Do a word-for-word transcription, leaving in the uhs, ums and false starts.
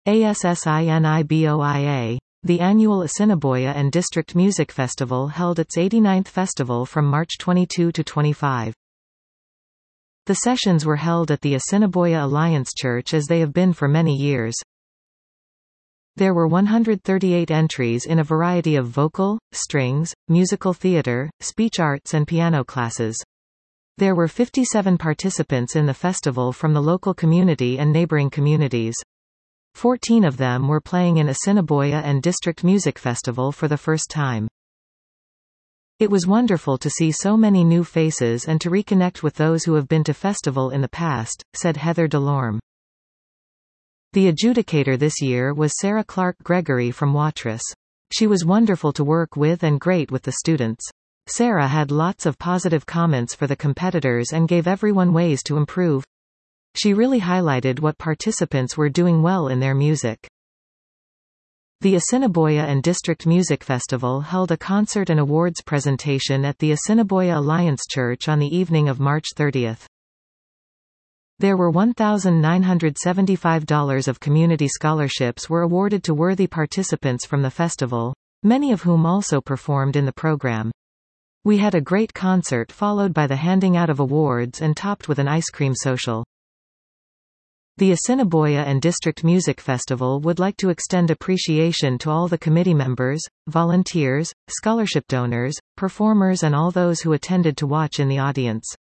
ASSINIBOIA. The annual Assiniboia and District Music Festival held its eighty-ninth festival from March twenty-second to twenty-fifth. The sessions were held at the Assiniboia Alliance Church as they have been for many years. There were one hundred thirty-eight entries in a variety of vocal, strings, musical theater, speech arts and piano classes. There were fifty-seven participants in the festival from the local community and neighboring communities. Fourteen of them were playing in Assiniboia and District Music Festival for the first time. It was wonderful to see so many new faces and to reconnect with those who have been to festival in the past, said Heather Delorme. The adjudicator this year was Sarah Clark Gregory from Watrous. She was wonderful to work with and great with the students. Sarah had lots of positive comments for the competitors and gave everyone ways to improve. She really highlighted what participants were doing well in their music. The Assiniboia and District Music Festival held a concert and awards presentation at the Assiniboia Alliance Church on the evening of March thirtieth. There were one thousand nine hundred seventy-five dollars of community scholarships were awarded to worthy participants from the festival, many of whom also performed in the program. We had a great concert followed by the handing out of awards and topped with an ice cream social. The Assiniboia and District Music Festival would like to extend appreciation to all the committee members, volunteers, scholarship donors, performers and all those who attended to watch in the audience.